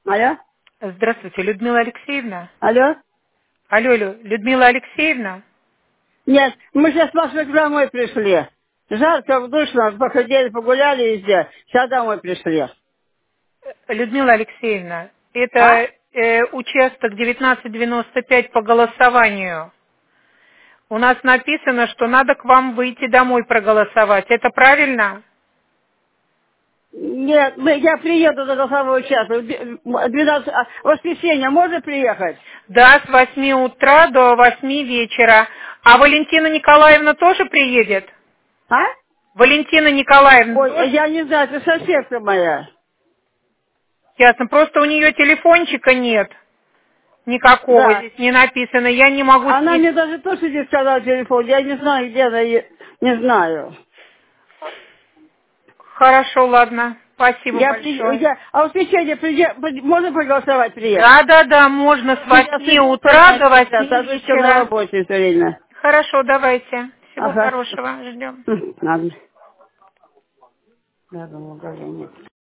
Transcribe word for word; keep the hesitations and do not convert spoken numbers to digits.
Алло? Здравствуйте, Людмила Алексеевна. Алло? Алло, алло, Людмила Алексеевна. Нет, мы сейчас после домой пришли. Жарко, душно, походили, погуляли везде. Сейчас домой пришли. Людмила Алексеевна, А? это э, участок девятнадцать девяносто пять по голосованию. У нас написано, что надо к вам выйти домой проголосовать. Это правильно? Нет, мы, я приеду до самого часа. двенадцать, а, в воскресенье можно приехать? Да, с восьми утра до восьми вечера. А Валентина Николаевна тоже приедет? А? Валентина Николаевна Ой, тоже? я не знаю, это соседка моя. Ясно, просто у нее телефончика нет. Никакого Да. здесь не написано. Я не могу с Она ней... мне даже тоже не сказала телефон. Я не знаю, где она, е- не знаю. Хорошо, ладно. Спасибо Я, при, большое. я, а в воскресенье приде- при- можно проголосовать приехать? Да, да, да, можно с Я восьми утра до восьми даже еще на вечера. работе все время. Хорошо, давайте. Всего Ага. хорошего. Ждем. Ладно. Надо в магазине.